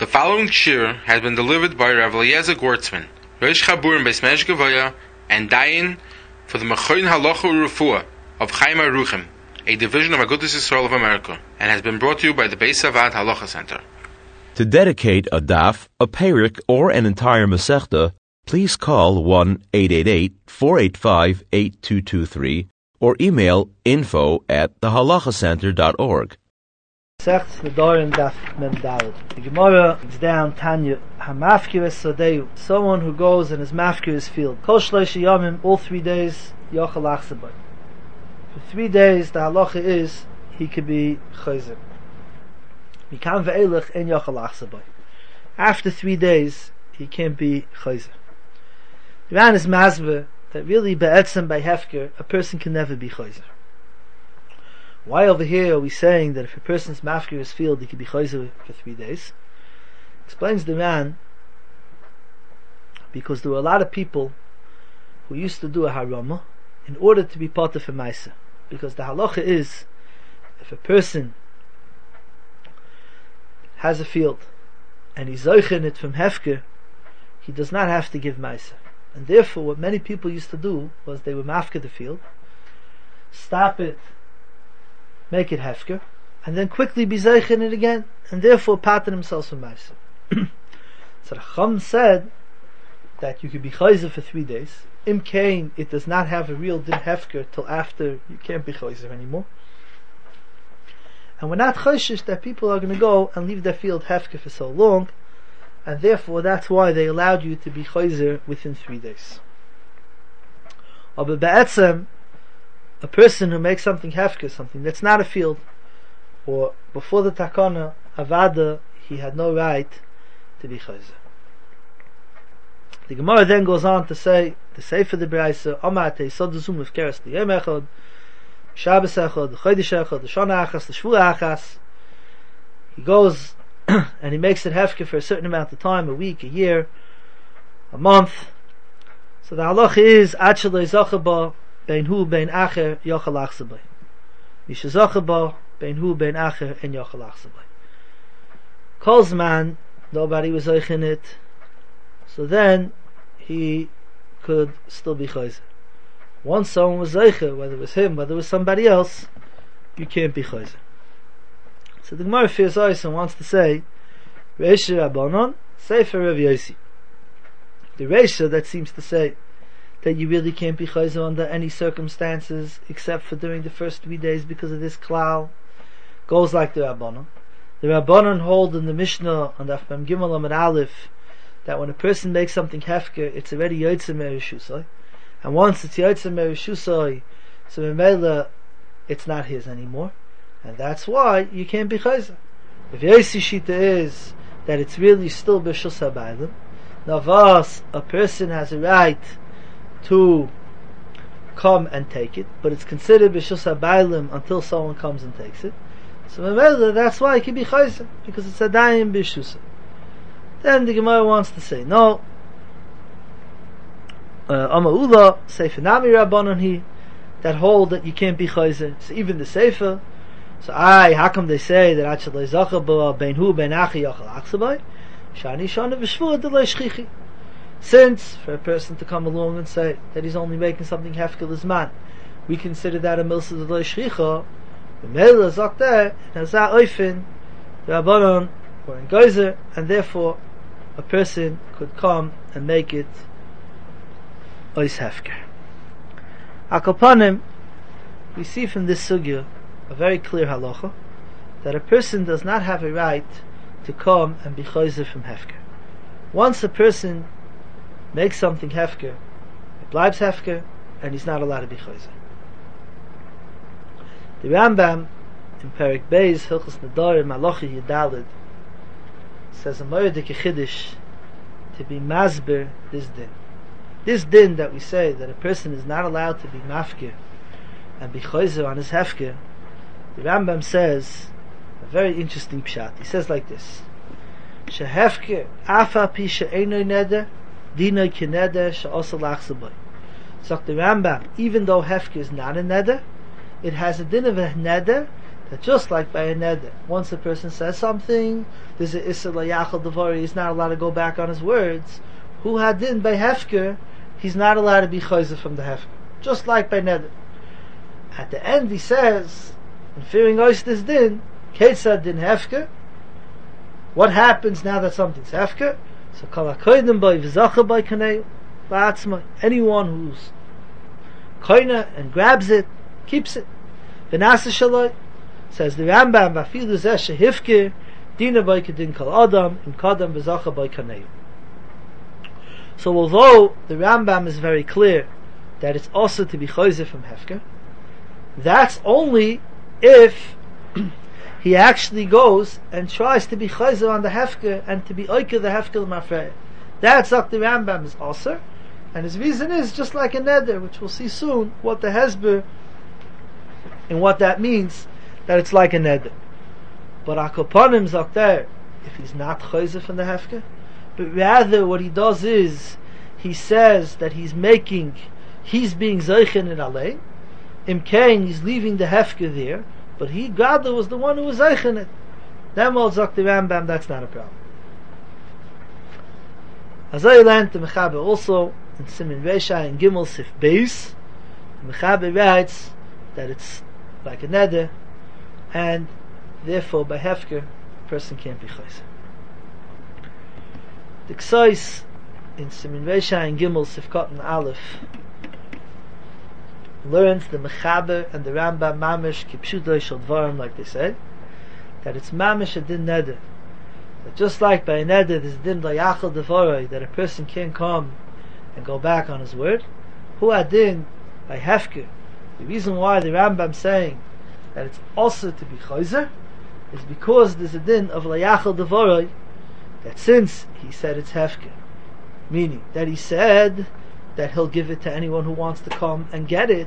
The following shir has been delivered by Rav Eliezer Gortzman, Rosh Chabur in Beis Medrash Gavoya, and Dayan for the Mechoin Halacha U'Refuah of Chaim Aruchim, a division of Agudas Yisrael of America, and has been brought to you by the Beis Avad Halacha Center. To dedicate a daf, a perik, or an entire masechta, please call 1-888-485-8223 or email info@thehalachacenter.org. Sechts Nedarim Daf Mem Daled. The Gemara is down Tanya Hamafkir Sadeu. Someone who goes and is mafkir his field. Kol Shloisha Yamim, all 3 days, Yochel Achsabay. For 3 days, the halacha is he could be chayzer. Mikam ve'elech en Yochel Achsabay. After 3 days, he can't be chayzer. The Ran is mazbe that really be'etzem by hefker, a person can never be chayzer. Why over here are we saying that if a person's mafkir his field, he can be chayzer for 3 days? Explains the Ran, because there were a lot of people who used to do a harama in order to be part of a maisa. Because the halacha is, if a person has a field and he's zoichen it from hefker, he does not have to give maisa. And therefore, what many people used to do was they would mafkir the field, stop it, make it hefker, and then quickly be zeichen it again, and therefore pattern themselves from maisa. So the Chum said that you could be chayzer for 3 days. Im kain, it does not have a real din hefker till after you can't be chayzer anymore. And we're not chayshish that people are going to go and leave their field hefker for so long, and therefore that's why they allowed you to be chayzer within 3 days. But be'etzem, a person who makes something hefker, something that's not a field, or before the takana, avada, he had no right to be chayzer. The Gemara then goes on to say, the Sefer the Braisa, Amate, Sodazum of Keres, the Yom Echad, Shabbos Echad, the Chodesh Echad, the Shana Achas, the Shvua Achas. He goes and he makes it hefker for a certain amount of time, a week, a year, a month. So the halacha is, Ad Shalei Zachaba, Bein Hu, Bein Acher, Yochel Achsabay. Misha Zachaba, Bein Hu, Bein Acher, and Yochel Achsabay. Kolzman, nobody was in it, so then he could still be chayzer. Once someone was zeicher, whether it was him, whether it was somebody else, you can't be chayzer. So the Gemara fears and wants to say, Reisha Rabbanon, Sefer Rav Yossi. The Reisha that seems to say that you really can't be chayzer under any circumstances except for during the first 3 days because of this klal, goes like the Rabbanon. The Rabbanon hold in the Mishnah on Daf Mem Gimel Amud Aleph that when a person makes something hefker, it's already Yotzei Merishusai, and once it's Yotzei Merishusai, so Memela, it's not his anymore, and that's why you can't be chayzer. If Yossi Shita is that it's really still B'Shus HaBailim, Navas, a person has a right to come and take it, but it's considered B'Shus HaBailim until someone comes and takes it. So Memela, that's why it can be chayzer, because it's Adayim B'Shusah. Then the Gemara wants to say, no, Ama'ula, Sefer Nami Rabbanon he, that hold that you can't be chayzer. So even the Sefer, so how come they say that Achalei Zachaba, Bein Hu, Bein Achi, Yochel Achsabay, Shani Shana V'Shvua, Delei Shchichi. Since, for a person to come along and say that he's only making something hefker l'zman, we consider that a milsa Delei Shchicha, the Mela Zakter, and Azah Oifin, Rabbanon, or in Geyser, and therefore a person could come and make it ois hefker. Akopanim, we see from this sugya a very clear halacha that a person does not have a right to come and be chayzer from hefker. Once a person makes something hefker, it bleibs hefker, and he's not allowed to be chayzer. The Rambam in Perek Beis Hilchos Nedarim Halacha Yudalid says a moedik chiddush to be masber this din. This din that we say that a person is not allowed to be mafkir and be chayzer on his hefker, the Rambam says a very interesting pshat. He says like this: Shehefker afa pi she'enoi neder dinoi kineder she'osel achsabay. So the Rambam, even though hefker is not a neder, it has a din of a neder that just like by a neder, once a person says something, there's a Issa Layachal Devari, he's not allowed to go back on his words. Who had din by Hefker, he's not allowed to be chayzer from the Hefker. Just like by neder. At the end he says, in fearing Oistis din, Ketzad din Hefker, what happens now that something's Hefker? So Kol HaKoydim by V'zacha by Kanei, Ba'atzma, anyone who's koina and grabs it, keeps it. V'nasa Shaloi, says the Rambam, V'afilu Zeh Shehifker, Dina by Kedin Kol Adam, Im Kadam V'zacha by Kanei. So although the Rambam is very clear that it's also to be chayzer from Hefker, that's only if he actually goes and tries to be chayzer on the Hefker and to be oike the Hefker l'mafrei. That's what the Rambam is also, and his reason is just like a neder, which we'll see soon what the hesber and what that means, that it's like a neder. But akoponim zok there, if he's not chayzer from the Hefker, but rather what he does is he says that he's being zeichen in alei. Imkein, he's leaving the Hefker there, but he, God, was the one who was zeichen it. Then we'll zok the Rambam, that's not a problem. As I learned the Mechaber also in Simin Resha and Gimel Sif Beis, the Mechaber writes that it's like a neder, and therefore by Hefker a person can't be chayzer. The Ksais in Simin Resha and Gimel Sifkat and Aleph learns the Mechaber and the Rambam Mamish Kipshutoi Shel Dvarim, like they say, that it's Mamish a din neder. That just like by a neder there's din Layachal Devoroi, that a person can't come and go back on his word. Who had din by Hefker? The reason why the Rambam saying that it's also to be chayzer is because there's a din of Layachal Devoroi, that since he said it's Hefker, meaning that he said that he'll give it to anyone who wants to come and get it,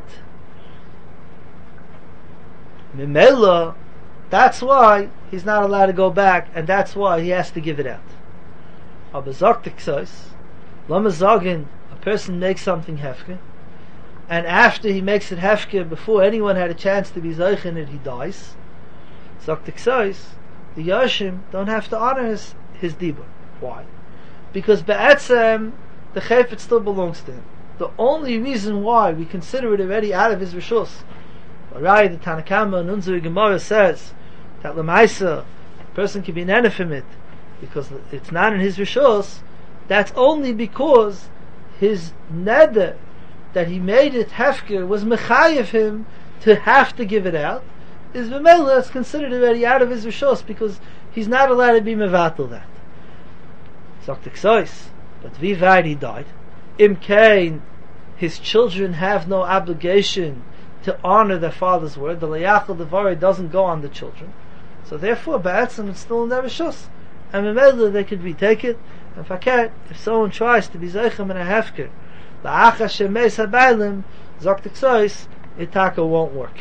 Mimela, that's why he's not allowed to go back, and that's why he has to give it out. Aber sagt the Ksais, Lama sagen, a person makes something Hefker, and after he makes it Hefker, before anyone had a chance to be Zeich in it, he dies. Sagt the Ksais, the Yoshim don't have to honor his dibur. Why? Because Be'etzem, the Chayfet still belongs to him. The only reason why we consider it already out of his Rishus, Arai, the Tanakama and Unzuri Gemara says that Lamaisa, a person can be nene from it because it's not in his Rishus. That's only because his neder that he made it Hefker was mechayev him to have to give it out, is V'mela, it's considered already out of his Rishus because he's not allowed to be mevatel that. Sagt the Ksais, but Vivad he died. Imkein, his children have no obligation to honor their father's word. The Layachal Devari doesn't go on the children. So therefore, Ba'atzim, it's still in their Rishus. And V'mela, they could retake it. And Faket, if someone tries to be Zeichem in a Hefker, La'acha Shemeis HaBailim, Sagt the Ksais, Itaka won't work.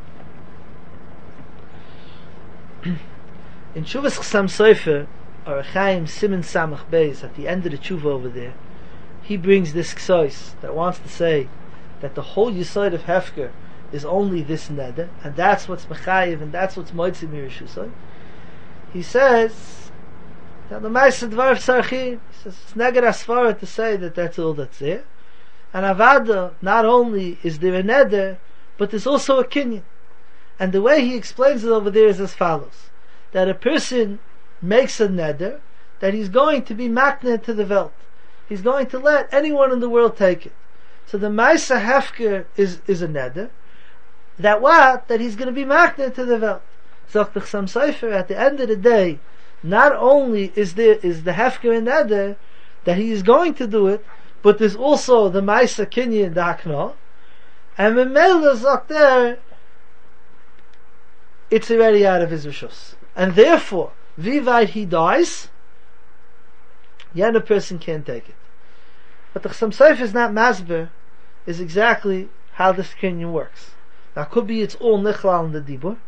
In Shuvas Chasam Sofer, or Chaim Simon Samach Beis, at the end of the tshuva over there, he brings this Ksais that wants to say that the whole Yesod of Hefker is only this neder, and that's what's mechayiv, and that's what's moitzi mirishusay. He says that the Ma'aseh Dvar Tzarchim, he says it's neged asfara to say that that's all that's there. And Avada, not only is there a neder, but there's also a kinyan. And the way he explains it over there is as follows: that a person makes a neder that he's going to be makneh to the Welt. He's going to let anyone in the world take it. So the Ma'aseh Hefker is a neder that he's going to be makneh to the Welt. Zok the Chasam Sofer, at the end of the day, not only is the Hefker a neder that he is going to do it, but there's also the Ma'aseh Kinyan, the Hakna, and Memela Zok there, it's already out of his Rishus. And therefore, Vivad he dies, yet a person can't take it. But the Chasam Sofer is not masber, is exactly how this kinyan works. Now, could be it's all nichlal in the dibur.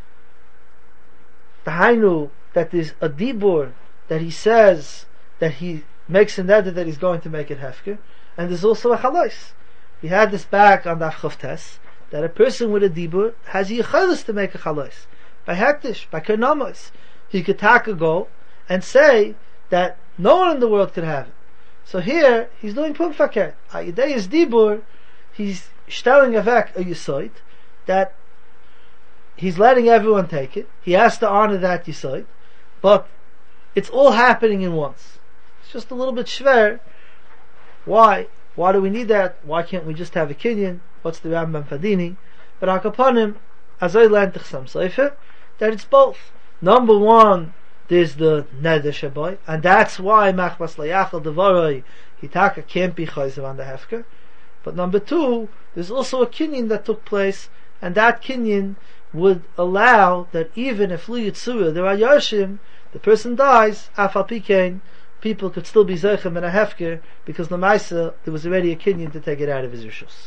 The hainu, that there's a dibur that he says that he makes a neder that he's going to make it hefker, and there's also a chalais. We had this back on the Avchavtes, that a person with a dibur has yichaylis to make a chalais. by hektish, by konomos. He could go and say that no one in the world could have it. So here, he's doing punkt verkehrt. Ayidei is dibur, he's stelling avek a yisoid, that he's letting everyone take it. He has to honor that yisoid, but it's all happening in once. It's just a little bit schwer. Why? Why do we need that? Why can't we just have a kinyan? What's the Rambam Fadini? But Akapanim, as I learned some Sefer, that it's both. Number one, there's the Neder Shabai, and that's why Machbas Layachal Devaroi Hitaka can't be Chayzer on the Hefker. But number two, there's also a kinyan that took place, and that kinyan would allow that even if Lu Yitzura, there are Yoshim, the person dies, Afal Pikein, people could still be Zeichem in a Hefker, because Lamaisa, there was already a kinyan to take it out of his Rishus.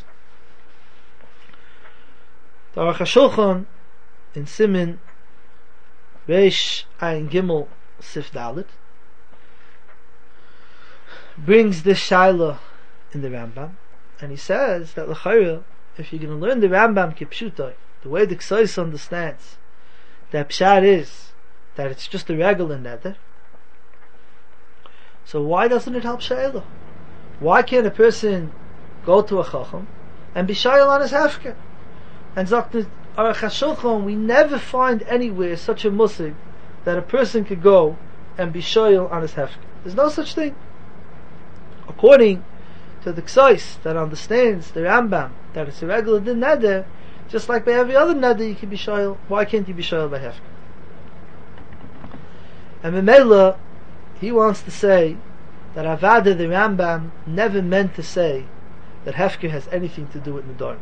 The Aruch HaShulchan, in Simin, Reish Ayin Gimel Sif Dalet, brings this Shaila in the Rambam, and he says that l'chayra, if you're going to learn the Rambam kipshutai, the way the Ksais understands, that pshat is that it's just a regular neder. So why doesn't it help Shaila? Why can't a person go to a chacham and be shayil on his hefker? And Zok the Aruch HaShulchan, we never find anywhere such a musig that a person could go and be shayil on his hefker. There's no such thing. According to the Ksais that understands the Rambam that it's a regular din neder, just like by every other neder you can be shayil. Why can't you be shayil by hefker? And Memela, he wants to say that Avada the Rambam never meant to say that hefker has anything to do with Nedarim,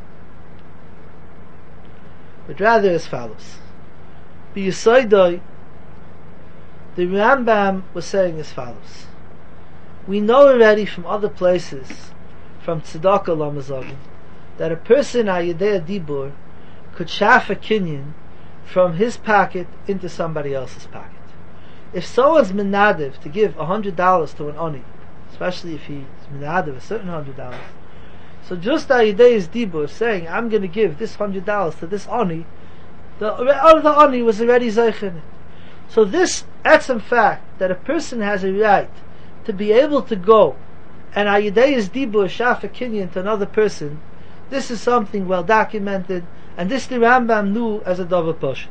but rather as follows. B'Yisaydai, the Rambam was saying as follows. We know already from other places, from Tzedakah Lamazagin, that a person Ayidei Dibur could shaf a kinyan from his pocket into somebody else's pocket. If someone's menadiv to give $100 to an oni, especially if he's menadiv a certain $100, so just Ayidei's dibur saying, I'm going to give this $100 to this oni, the other oni was already zeichen. So this etzem fact that a person has a right to be able to go and Ayidei's dibur shaf a kinyan to another person, this is something well documented, and this the Rambam knew as a davar poshet.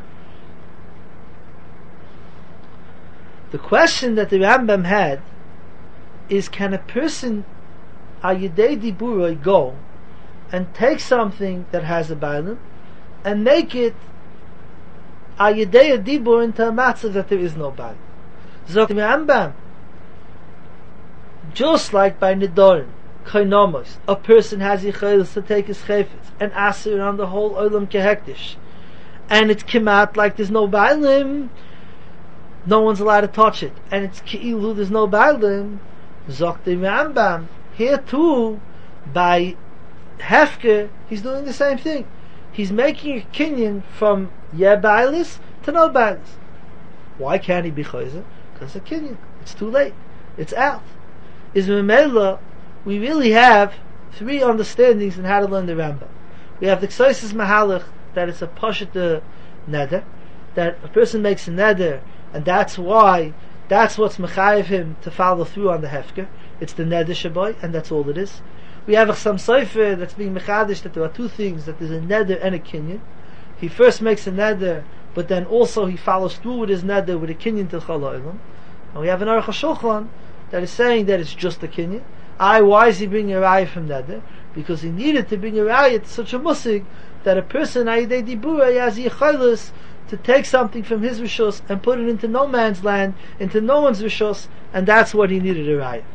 The question that the Rambam had is, can a person Ayidei Diburoi go and take something that has a bailim and make it Ayidei Dibur into a matzah that there is no bailim? Zok the Rambam, just like by Nedarim, Kainomos, a person has yichayos to take his chayfetz and asir on the whole olam kehektish, and it's kimat like there's no bailim, no one's allowed to touch it, and it's ki'ilu, there's no bailim. Zok the Rambam, here too, by hefker, he's doing the same thing. He's making a kinyan from yeah bailis to no bailis. Why can't he be chayzer? Because a kinyan, it's too late, it's out. Is Memela, we really have three understandings in how to learn the Rambam. We have the Ksaisis Mahalach, that it's a pashut neder, that a person makes a neder, and that's why, that's what's mechayev him to follow through on the hefker. It's the neder shabai, and that's all it is. We have a Chassam Sofer that's being mechadish, that there are two things, that there's a neder and a kinyan. He first makes a neder, but then also he follows through with his neder with a kinyan till Chol Ha'olam. And we have an Aruch HaShulchan that is saying that it's just a kinyan. Why is he bringing a raya from neder? Because he needed to bring a raya to such a musig that a person Ayidei Dibura has yichaylos to take something from his rishos and put it into no man's land, into no one's rishos, and that's what he needed a raya.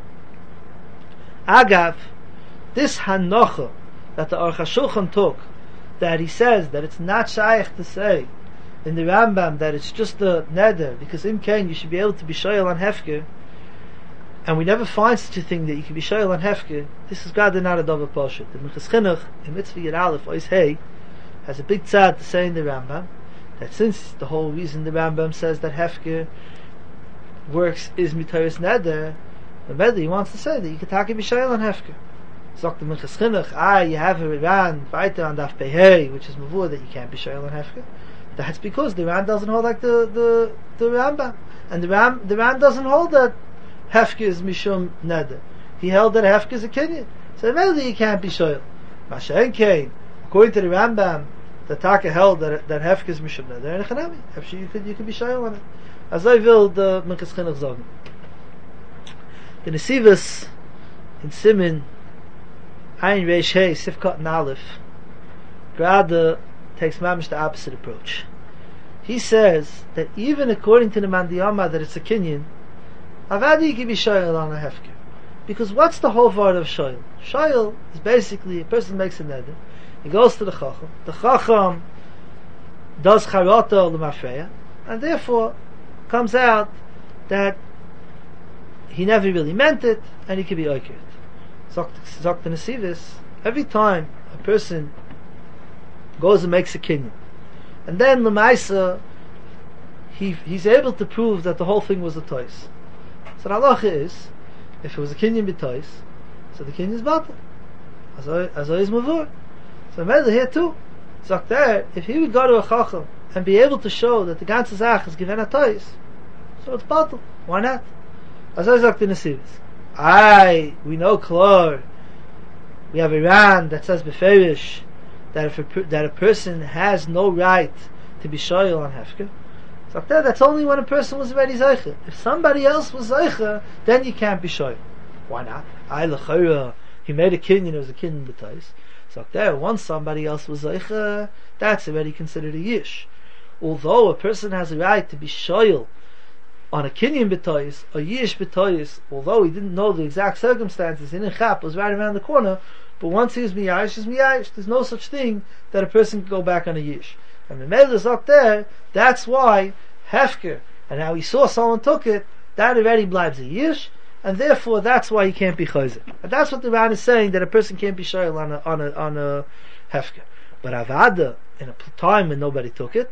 Agav, this hanocha that the Aruch HaShulchan took, that he says that it's not shaykh to say in the Rambam that it's just a neder, because in Kain you should be able to be shayil on hefker, and we never find such a thing that you can be shayil on hefker. This is God not a davar poshet. The Minchas Chinuch in Mitzvah Yud Aleph Ois Hey has a big tzad to say in the Rambam that since the whole reason the Rambam says that hefker works is mitaris neder, the Medi wants to say that you can take be shayil on hefker. Sagt the Minchas Chinuch, you have a Iran weiter on Daf Pehei, which is mavur that you can't be shayil on hefker. That's because the Ran doesn't hold like the Rambam, and the Ran doesn't hold that hefker is mishum neder. He held that hefker is a kinyan. So immediately he can't be shoyl. Mashen Kain, according to the Rambam, the Taka held that hefker is mishum neder and chanami. Actually, you could be shoyl on it. As I will the Minchas Chinuch sagen. The Nesivus in Simin Ein Reish Hey Sifkat and Aleph Grada takes mamish the opposite approach. He says that even according to the Mandiyama that it's a kinyan, avadi can be shoyl on a hefker. Because what's the whole part of shoyl? Shoyl is basically a person makes a neder, he goes to the Chacham does charata l'mafreya, and therefore comes out that he never really meant it, and he can be oiket. Zok the Nesivis, every time a person goes and makes a kinyan, and then l'maisa he's able to prove that the whole thing was a tois. So the halacha is, if it was a kinyan b'tois, so the kinyan is batal. As is mavur. So imagine here too, Zok there, if he would go to a chacham and be able to show that the ganze Zach is given a tois, so it's batal. Why not? As I Zok the Nesivis. We know klar. We have Iran that says beferish that a person has no right to be shoyl on hefker. So that's only when a person was already zeicher. If somebody else was zeicher, then you can't be shoyl. Why not? He made a kinyan, it was a kinyan b'tais. So once somebody else was zeicher, that's already considered a yish. Although a person has a right to be shoyl on a kinyan b'tais, a yish b'tais, although he didn't know the exact circumstances, in chap was right around the corner, but once he was miyayish, he's miyayish. There's no such thing that a person can go back on a yish. And the Mele is up there, that's why hefker, and how he saw someone took it, that already blibes a yish, and therefore that's why he can't be chayzer. And that's what the Ran is saying, that a person can't be shayl on a hefker. But avada, in a time when nobody took it,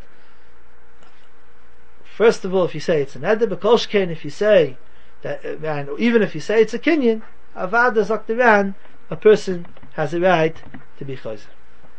first of all, if you say it's an eder, but kolshkein, if you say that, and even if you say it's a kinyan, avada zok the Ran, a person has a right to be chayzer.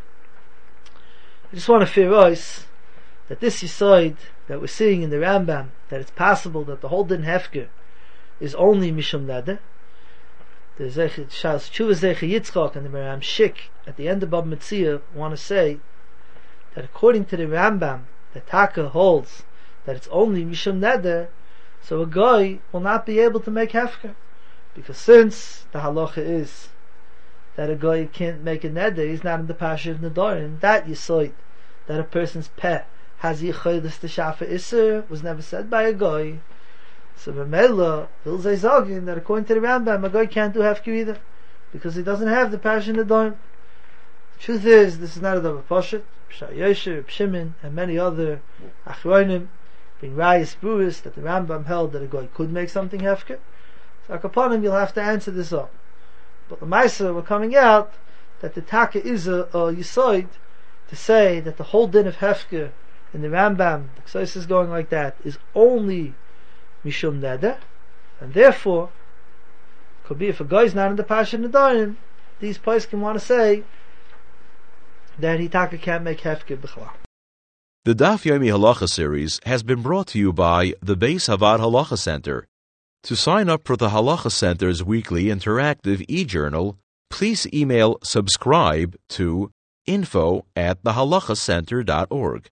I just want to feroz that this yesod that we're seeing in the Rambam, that it's possible that the whole din hefker is only mishum neder. The Shas Tshuva Zecher Yitzchak and the Meram Shik at the end of Bab Metzia want to say that according to the Rambam, the Taka holds that it's only mishum neder, so a guy will not be able to make hefker, because since the halacha is that a guy can't make a neder, he's not in the pasha of nedarim. That yesod, that a person's pet has yichaydas to shafa iser, was never said by a guy. So b'meila, he'll say zogin that according to the Rambam, a guy can't do hefker either, because he doesn't have the pasha of nedarim. The truth is, this is not a double pasha. Pshat Yosher, Pshimin, and many other achronim bring rayas buris that the Rambam held that a guy could make something hefker. So upon him, you'll have to answer this up. But the Maisa were coming out that the Taka is a Yisoid to say that the whole din of Hefker in the Rambam, the Ksos is going like that, is only Mishum Neder, and therefore, could be if a guy is not in the Pasha Nedarim, these players can want to say that he Taka can't make Hefker B'chla. The Daf Yomi Halacha series has been brought to you by the Beis Havad Halacha Center. To sign up for the Halacha Center's weekly interactive e-journal, please email subscribe to info@thehalachacenter.org.